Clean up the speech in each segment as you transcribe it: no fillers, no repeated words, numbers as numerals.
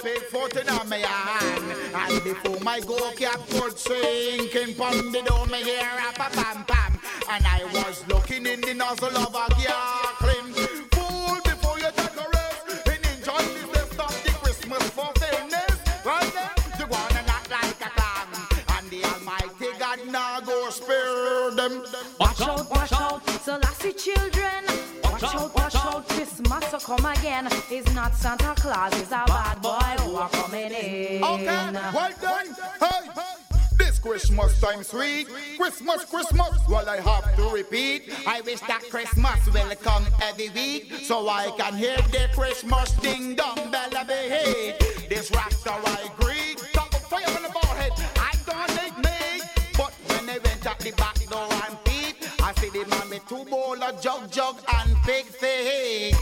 pig foot in my hand. And before my go cap could sinking pon the door, me hear a pam pam. And I was looking in the nozzle of a Garclin. Fool, before you take a rest and enjoy the best of the Christmas for fairness. Right then, you wanna not like a clown. And the Almighty God now go spare them. Watch out, so lassie children. Watch out, Christmas will come again. It's not Santa Claus, it's a bad boy who are coming in. Okay, well done, hey. This Christmas time sweet, Christmas, well I have to repeat. I wish that Christmas will come every week, so I can hear the Christmas ding dong bell behave. This raptor I greet, top of fire on the forehead, I don't need me. But when they went at the back door and peep, I see the man with two bowl of jug and pig feet.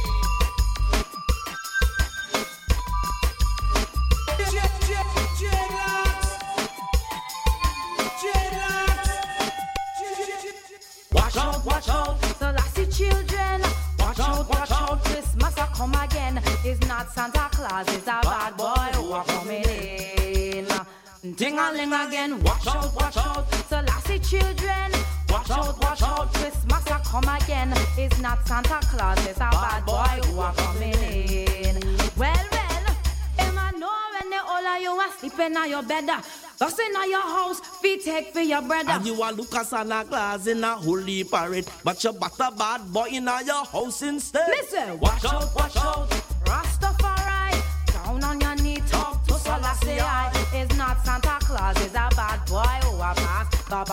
Watch out, so lassie children. Watch out, Christmas will come again. It's not Santa Claus, it's a bad boy who are coming in. Ding-a-ling again, watch out, so lassie children. Watch out, Christmas will come again. It's not Santa Claus, it's a bad boy who are coming in. Well, him I know when the all of you are sleeping on your bed. Just in your house, feet take for your brother. And you are look at Santa Claus in a holy parade, but you but a bad boy in your house instead. Listen, watch out, Rastafari, down on your knee, talk to Selassie. It's not Santa Claus, it's a bad boy who a pass.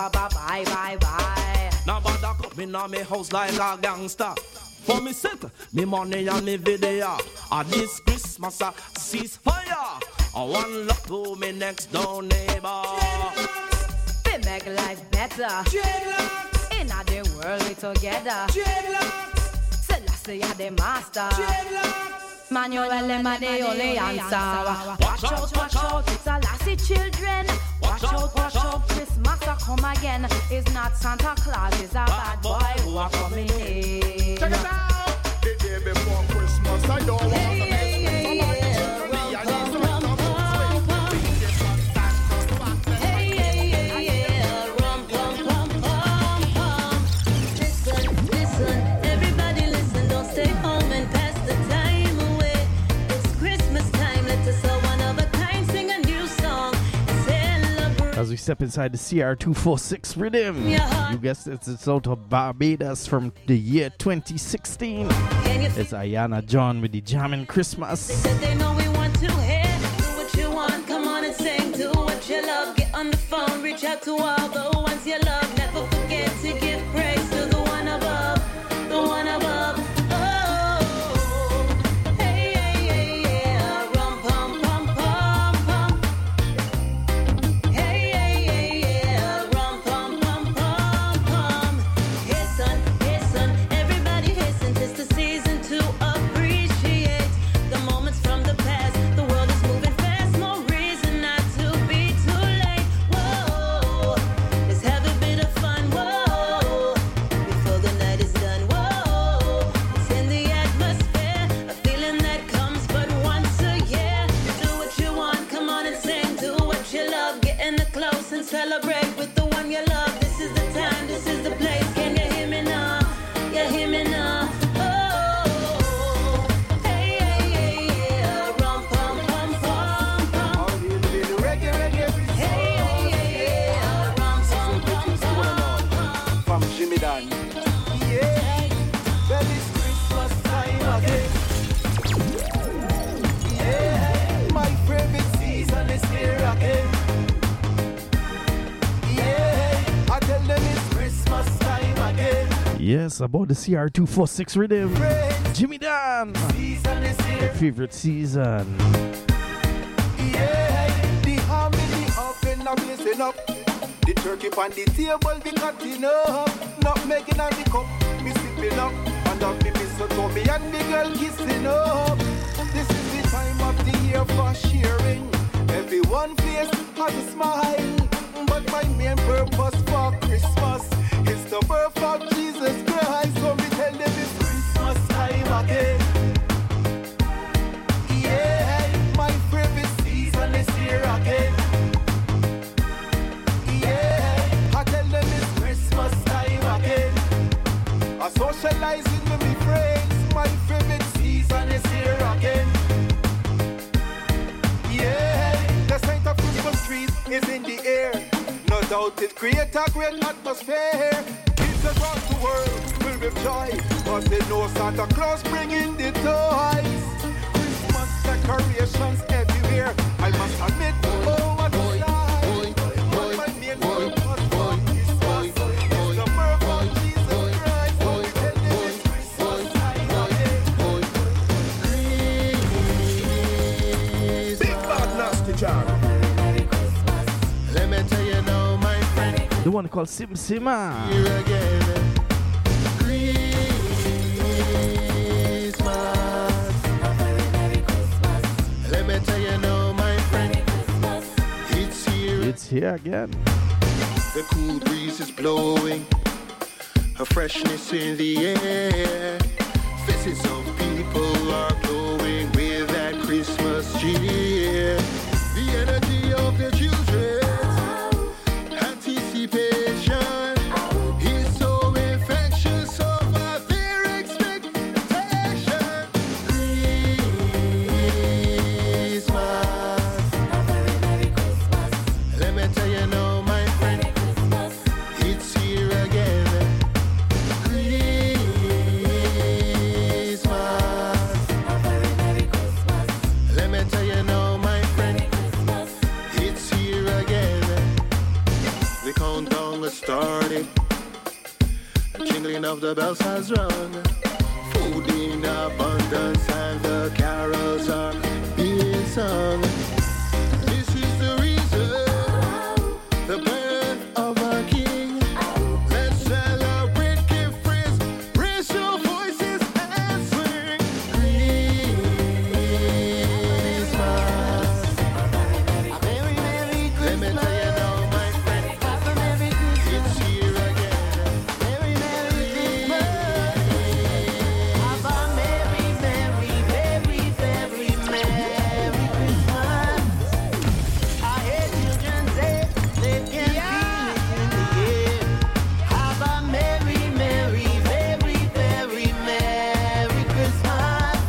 Bye. Now bother coming on me house like a gangster. For me set, me money and me video. And this Christmas a ceasefire. I want luck to me next door neighbor. They make life better. In the world we together. Selassie are the master. Manuel them are the only answer. Watch out, Selassie children. Watch out, Christmas will come again. It's not Santa Claus, it's a bad boy who are coming in. Check it out. The day before Christmas, I don't want to miss somebody. As we step inside the CR246 rhythm, you guessed it's out of Barbados from the year 2016. It's Ayana John with the Jammin' Christmas. They said they know we want to hear. Do what you want, come on and sing. Do what you love, get on the phone, reach out to all the ones you love. Never forget to give praise to the one above, the one above. Celebrate with the one you love. This is the time, this is the place. Can you hear me now? You hear me now? Oh, hey, yeah. Rum, pum, pum, pum, pum. Hey, yeah. Rum, pum, pum, pum, pum. From Jimmy Dan. Yeah, well, it's Christmas time again. Yeah, my favorite season is here again. Yes, about the CR246 rhythm. Jimmy Dan, favorite season. Yeah, the harmony up and I'm blazing up. The turkey on the table be cutting up. Not making on the cup, me sipping up. And up me mistletoe, me and the girl kissing up. This is the time of the year for sharing. Everyone face has a smile. But my main purpose for Christmas is the birth of Jesus Christ. So me tell them it's Christmas time again. Yeah, my favorite without it create a great atmosphere. It's across the world filled with joy, but they know Santa Claus bringing the toys. Christmas decorations everywhere. I must admit, oh what a sight. But my main purpose for Christmas is the birth of Jesus Christ. So we tell them it's Christmas time again. Big bad nasty jar. Let me tell you now, my friend. The one called Sim Sima. Here again. Christmas. Let me tell you now, my friend. It's here. It's here again. The cool breeze is blowing, a freshness in the air. Faces of people are glowing with that Christmas cheer. The energy of the children, anticipation is so infectious over their expectation. Christmas. Let me tell you now, my friend, it's here again. Christmas. Let me tell you now, my friend, it's here again. The countdown has started. The jingling of the bells has rung. Food in abundance and the carols are being sung. This is the reason, the birth of our King. Let's celebrate, give praise, raise your voices and sing. Christmas. Merry, Merry Christmas. Let me tell you now, my friend, it's here again. Merry, Merry Christmas. Have a merry, merry, very, very merry Christmas. I hear children say they can feel it in the air. Have a merry, merry, very, very merry Christmas.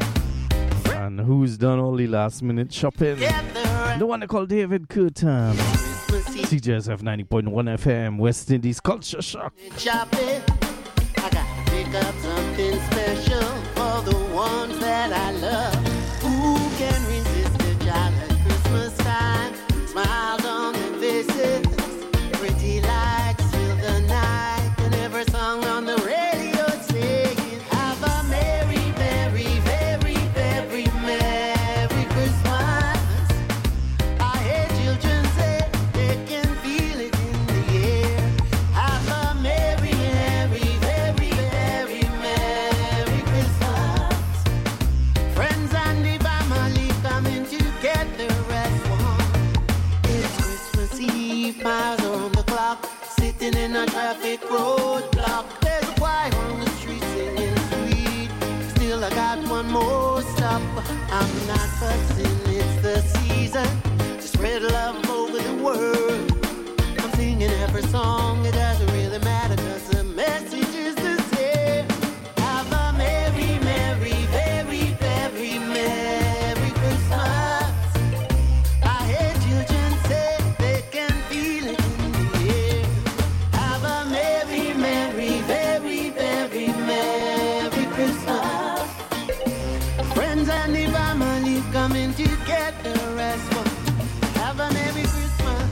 And who's done all the last minute shopping? Together The one they call David Curtin. Christmas Eve CJSF 90.1 FM, West Indies Culture Shock. shopping. I gotta pick up something special for the ones that I love. Who can resist the joy at Christmas time? Smiles on their faces, pretty like silver night, and every song on the radio saying, have a merry, merry, very, very merry Christmas. I hear children say they can feel it in the air. Have a merry, merry, very, very merry Christmas. Friends and the family coming together as one. It's Christmas Eve, miles on the clock, sitting in a traffic roadblock. There's a choir on the street singing sweet. Still, I got one more stop. I'm not fussing, it's the season to spread love over the world. I'm singing every song, it doesn't really matter, cause the message is the same. Have a merry, merry, very, very merry Christmas. I hear children say they can feel it in the air. Have a merry, merry, very, very merry Christmas. Friends and the family coming together as one. Have a merry Christmas.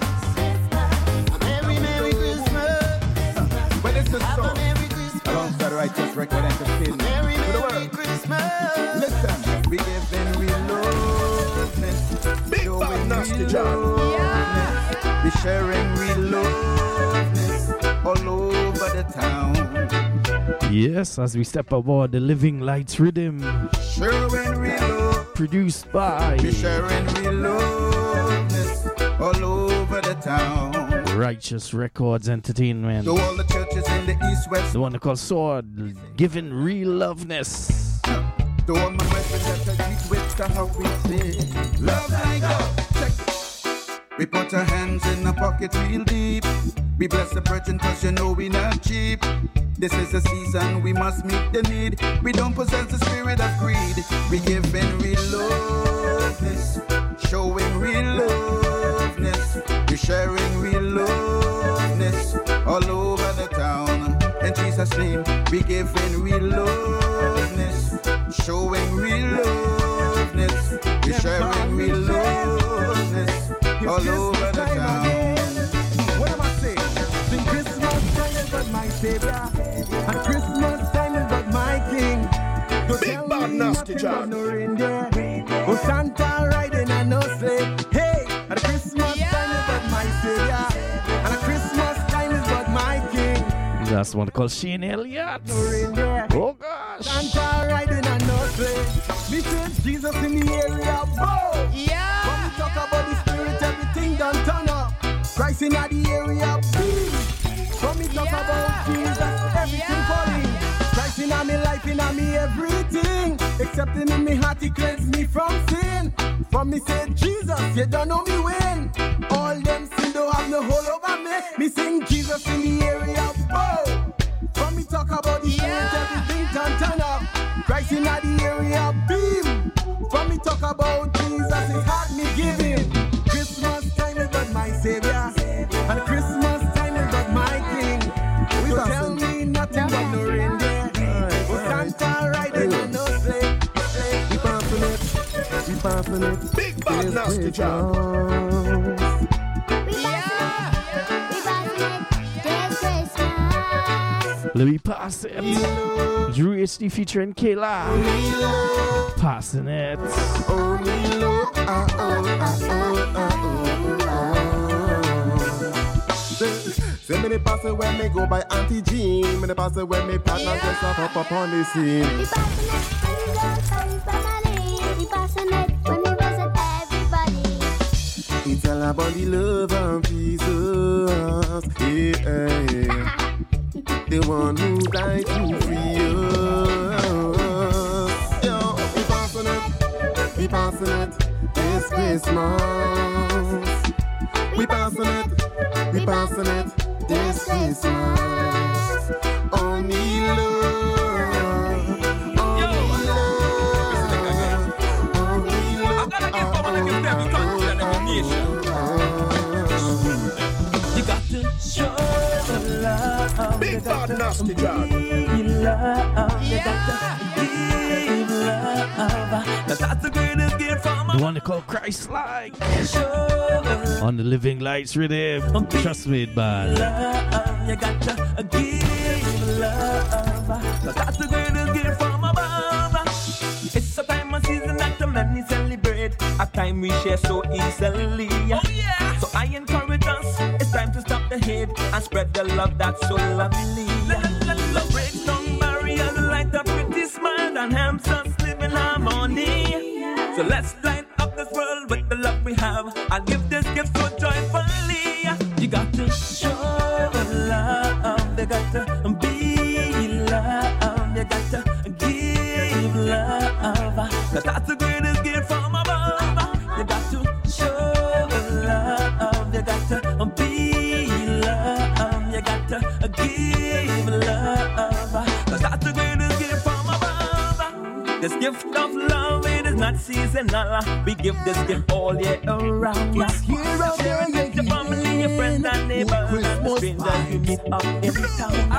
A merry, merry Christmas. But it's a Have a song merry Christmas. alongside Righteous Record Entertainment. Merry, For the merry world. Christmas. Listen, we give them real loveness. Big showing bad nasty real job. loveness. We sharing real loveness all over the town. Yes, as we step aboard the Living Lights Rhythm, Sharing real love. produced by We sharing real loveness all over the town. Righteous Records Entertainment. To all the churches in the east, west, The one they call Sword, giving real loveness. to all my brethren that agree with how we say love like God. Check it. We put our hands in our pocket real deep. We bless the brethren cause you know we not cheap. This is the season we must meet the need. We don't possess the spirit of greed. We giving real loveness, showing real loveness. We sharing real love. We giving real loveness, showing real loveness, we sharing real loveness all over the town. What am I saying? Sing Christmas time is but my Savior, and Christmas time is but my King. Don't Big tell bad me nasty nothing John. but no reindeer. Oh, Santa riding and no sleigh. Hey, and Christmas time is but my Savior, and Christmas time is but my King. That's one called Shane Elliott. No reindeer. Oh gosh. Santa riding and no sleigh. Me say Jesus in the area, bow. Yeah. When we talk about the Spirit, everything done turn up. Christ in the area, boom. When we talk about Jesus, everything falling. Christ in me life, in me everything. Except in me heart, he cleanse me from sin. For me say Jesus, you don't know me when. All them sin don't have no hold over me. Me sing Jesus in the area, bow. When we talk about the Spirit, everything turn up. Christ in the area, beam. When we talk about Jesus, his heart me giving. Christmas time is but my Savior, and Christmas time is but my King. Don't tell me nothing but no reindeer. Oh, Santa riding and no sleigh. We passing it, we passing it. Big bad nasty John. Let me pass it. Drew HD featuring Kayla. Passing it. Say me the pass it when me go by Auntie Jean. Me the pass it when me partner just up on the scene. We passing it when we visit everybody. It's all about the love of Jesus. Yeah. The one who died to free us. Yo, we passing it this Christmas. We passing it this Christmas. Only love, only love, only love. I'm gonna give someone a gift every country and every nation. You got to show love. Big bad nasty John. That's the greatest gift from The one they call Christ-like. On the Living Lights rhythm. Trust me, it bad. You got to give love. That's the greatest gift from above. It's a time and season that the many celebrate. A time we share so easily. Oh yeah. So I encourage us. It's time to stop the hate and spread the love that's so lovely. Love breaks down barriers, light up pretty smile and helps us live in harmony. So let's light up this world with the love we have. I'll give this gift so joyfully. You got to show love. They got to be love. You got to give love. Cause that's the greatest gift from above. You got to show love. You got to be love. You got to give love. Cause that's the greatest gift from above. This gift of love, it is not seasonal. We give this gift all year around. It's here out there, Share it with your family, your friends and neighbors, and the strangers you meet up in town.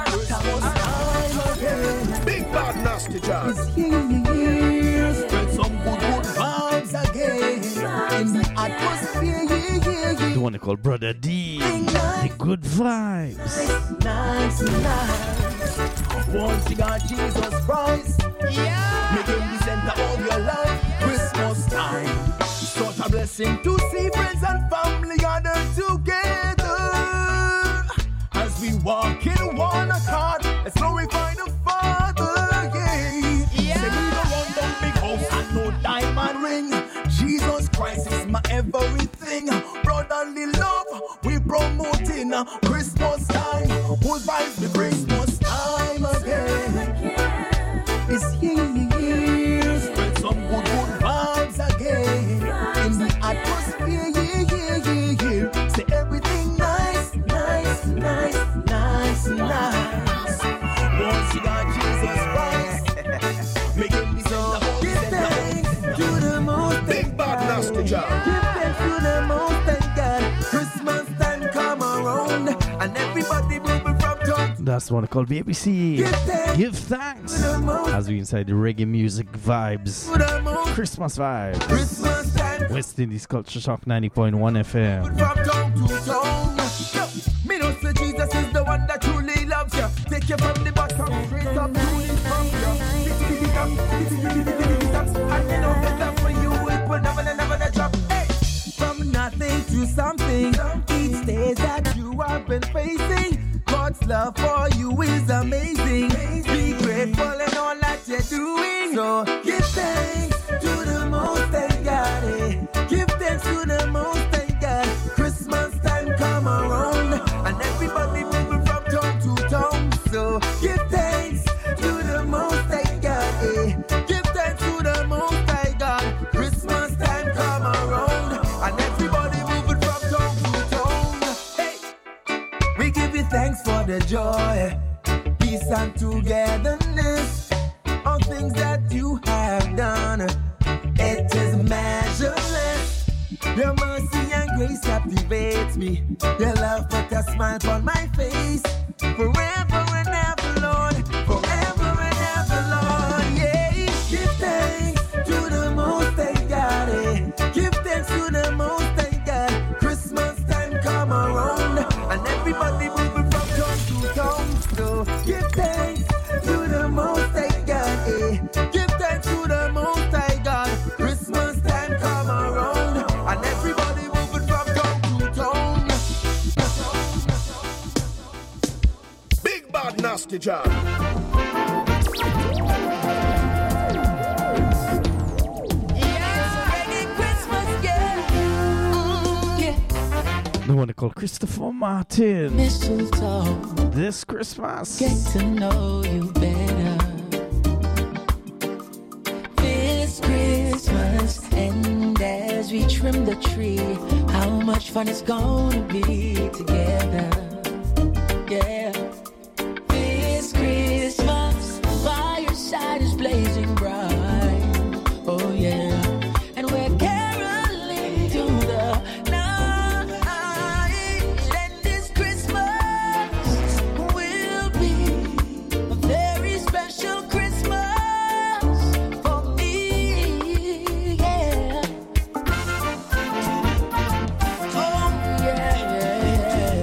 Big bad nasty John. It's here. Spread some good vibes again in the atmosphere. The one they call Brother D. The good vibes. Nice. Once you got Jesus Christ, make him the center of your life. Christmas time, such a blessing to see friends and family gathered together. As we walk in one accord, let's glorify the Father. Yeah. Say we don't want no big house and no diamond ring. Jesus Christ is my everything. Brotherly love, we promoting Christmas time. Whose vibes the Christmas time again? It's here. Spread some good vibes again in the atmosphere. Say everything nice. Once you got Jesus Christ, make him be so. Give thanks to the most. Big bad nasty John. Give thanks to the most. Thank God. Christmas time come around and everybody moving from top. Christmas, one called BBC. Give thanks. As we inside the reggae music vibes. Christmas vibes. Christmas time. West Indies Culture Shock 90.1 FM. From town to town. Me know say Jesus is the one that truly loves you. Take you from the bottom straight up to the top. And you know the love for you it will never drop. Hey. From nothing to something, each day that you have been facing, God's love for you is amazing. Be grateful in all that you're doing. So give thanks to the Most High God. Give thanks to the Most High God. Christmas time come around, and everybody moving from town to town. So give thanks to the Most High God. Give thanks to the Most High God. Christmas time come around, and everybody moving from town to town. Hey, we give you thanks for the joy, peace and togetherness, all things that you have done. It is measureless. Your mercy and grace captivates me. Your love put a smile on my face. Forever and ever, Lord. Forever and ever, Lord. Yeah. Give thanks to the Most High God. Give thanks to the Most High God. Christmas time come around, and everybody moving from town to town. So give thanks to the Most High God. Give thanks to the Most High God. Christmas time come around, and everybody moving from town to town. Big bad nasty job. The one called Christopher Martin. Mistletoe, This Christmas. get to know you better. This Christmas, and as we trim the tree, how much fun it's gonna be together. Yeah. This Christmas, fireside is blazing bright. Oh yeah. And we're caroling through the night. And this Christmas will be a very special Christmas for me. Yeah. Oh yeah.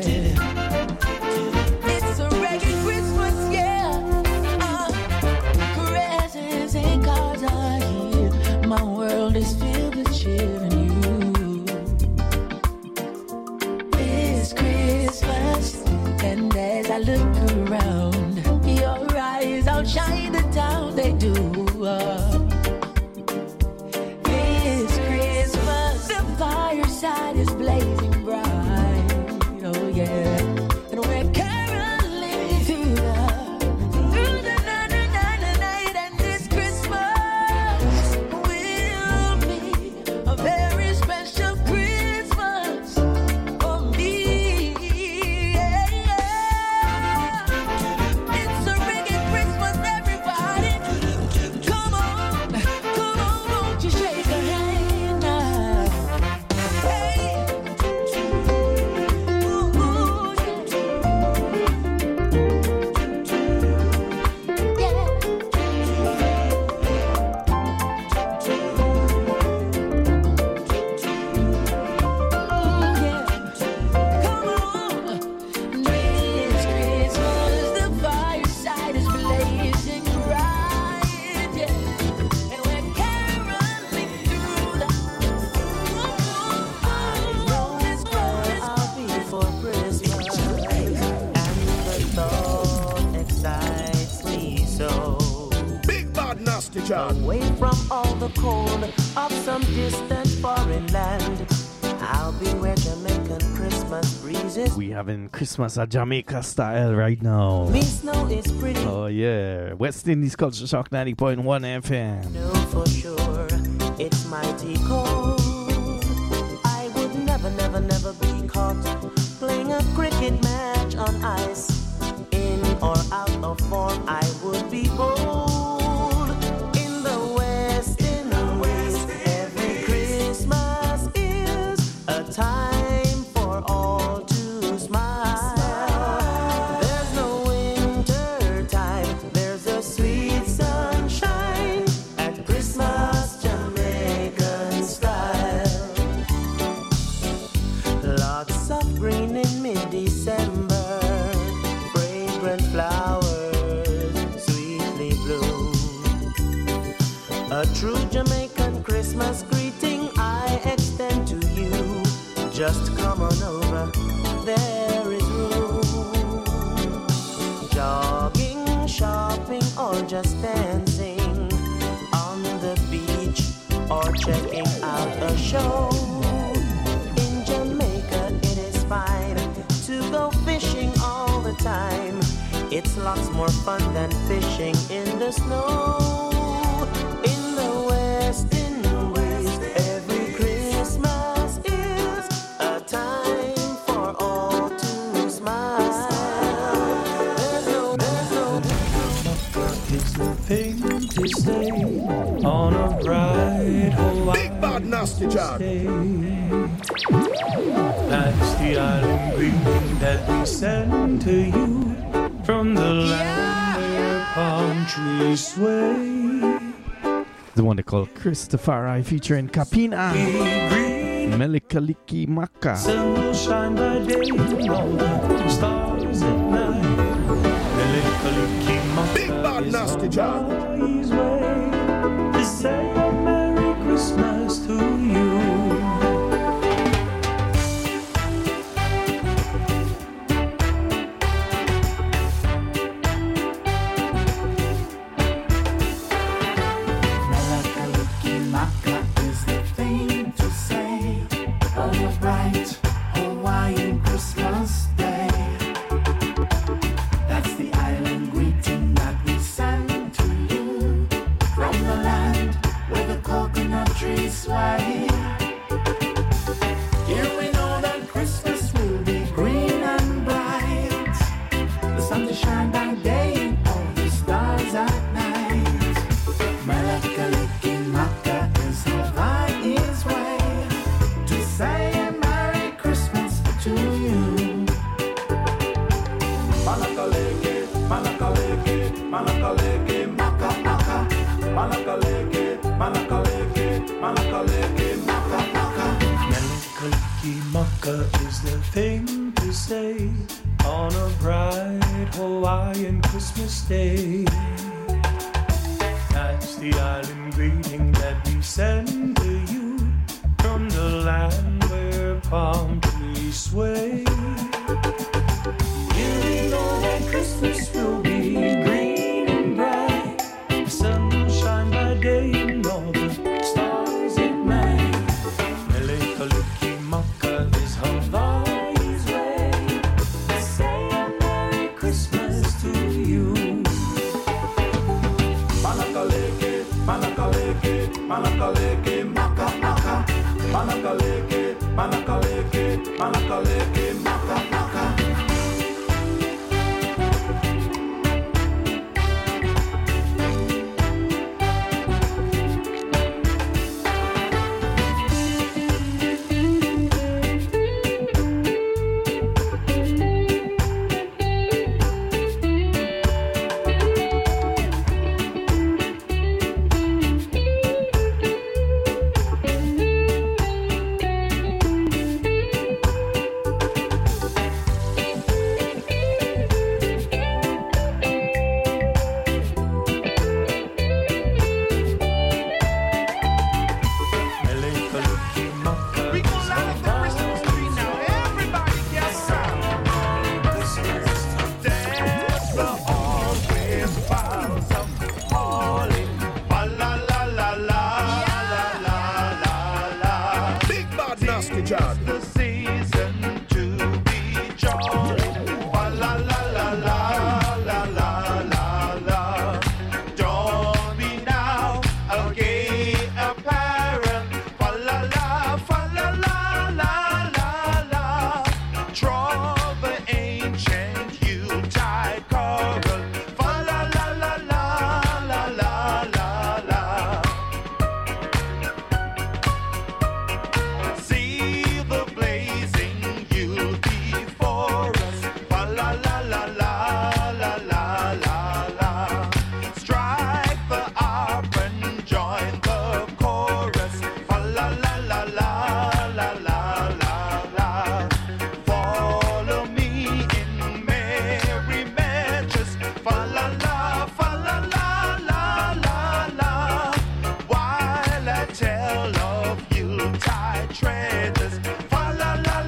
It's a reggae Christmas, yeah. Presents and cards are here. My world is filled with cheer and you. This Christmas, and as I look around, your eyes outshine the town they do. This Christmas, the fireside is blazing bright. Oh yeah, and we're caroling through the night. And this Christmas will be a very special Christmas for me. Yeah. It's a reggae Christmas, everybody. Come on, won't you shake a hand now? Hey. Ooh, yeah. Come on, this Christmas the fireside is blazing bright, yeah, and we're caroling through the. I'll be for Christmas, and the thought excites me so. Big bad nasty job. Away from all the cold of some distant foreign land, I'll be where Jamaican Christmas breezes. We having Christmas at Jamaica style right now. Me snow is pretty, Oh yeah. West Indies Culture Shock 90.1 FM. know for sure it's mighty cold. I would never be caught playing a cricket match on ice. In or out of form, I would be bold. In the West Indies, every Christmas is a time for all to smile. There's no just come on over. There is room. Jogging, shopping, or just dancing on the beach, or checking out a show. In Jamaica, it is fine to go fishing all the time. It's lots more fun than fishing in the snow. In the West Indies, every Christmas is a time for all to smile. There's no It's the thing to say on a bright Hawaii Big bad nasty job. That's the island greeting that we send to you from the land where palm trees sway. The one they call Christopher featuring Kapina. Melikaliki Maka. Sun will shine by day and all the stars at night. Melikaliki Maka. Big bad nasty job. Hawaii's way to say a Merry Christmas to you. Bright Hawaiian Christmas day. That's the island greeting that we send to you from the land where the coconut trees sway. Here we know that Christmas will be green and bright. The sun to shine by day and all the stars at night. Melakaliki Maka is Hawaii's way to say to you. Malakaleke, malakaleke, malakaleke, maka, maka. Malakaleke, malakaleke, malakaleke, maka, maka. Melakaliki maka is the thing to say on a bright Hawaiian Christmas day. That's the island greeting that we send to you from the land where palm trees sway. Here we know that Christmas will be green and bright. The sun will shine by day and all the stars at night. Melikaliki Maka is Hawaii's way to say a Merry Christmas to you. Malakaleke, malakaleke, malakaleke, maka, maka. Malakaleke, malakaleke, malakaleke, maka, maka. tell of Yuletide treasures. Fa la la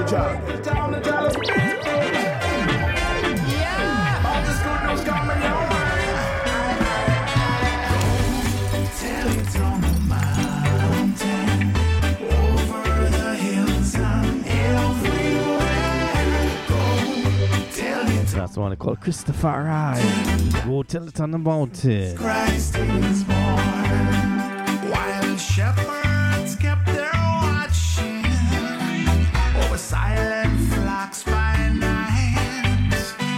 Get down the dollar. Yeah. All this good news coming your way. Tell it on the mountain, over the hills and everywhere. Go tell it. That's the one called Christopher I. Go tell it on the mountain. Christ is born. Wild shepherds kept their watching over silent flocks by night.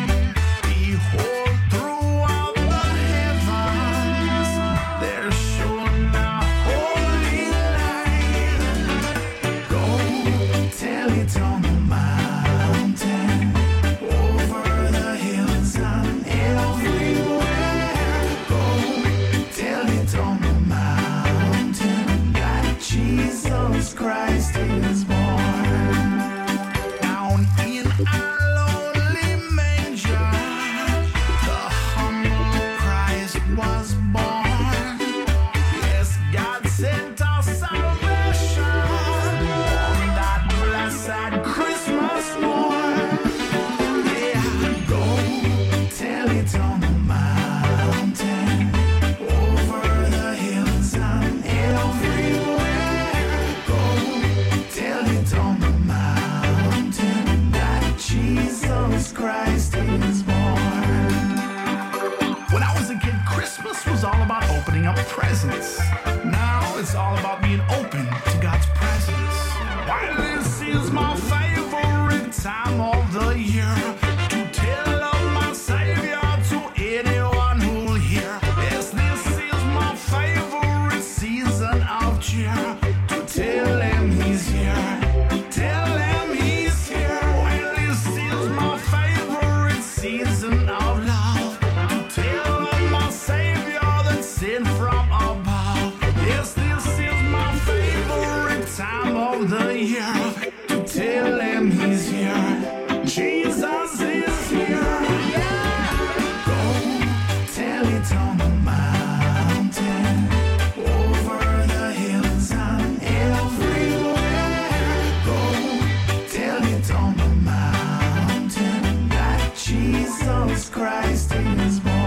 Behold, throughout the heavens there shone a holy light. Go tell it on the mountain, over the hills and everywhere. Go tell it on the mountain that Jesus Christ is born. Down in a lonely manger, the humble Christ was born. Yes, God sent us salvation on that blessed Christmas morn. Yeah, go tell it on the mountain, over the hills and everywhere. Go tell it on the mountain that Jesus Christ is born. When I was a kid, Christmas was all about opening up presents. Now it's all about being open to God's presence. Why this is my favorite time of the year to tell of my Savior to anyone who'll hear. Yes, this is my favorite season of cheer to tell him he's here. Tell him he's here. Well, this is my favorite season of love to tell of my Savior that's sent from above. Yes, this is my favorite time of the year to tell him he's here. Jesus is here. Go tell it on the mountain, over the hills and everywhere. Go tell it on the mountain that Jesus Christ is born.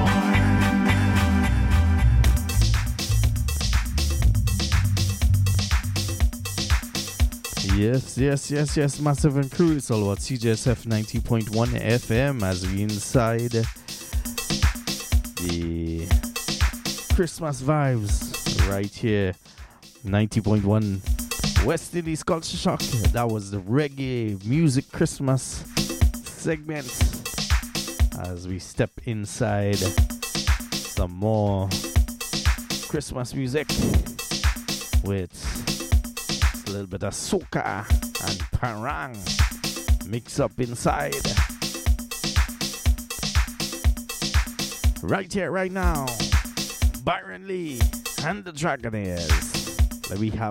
Yes, Massive and Crew. It's all about CJSF 90.1 FM as we inside the Christmas vibes right here. 90.1 West Indies Culture Shock. That was the reggae music Christmas segment as we step inside some more Christmas music with a little bit of soca and parang mix up inside. Right here, right now, Byron Lee and the Dragonaires. We have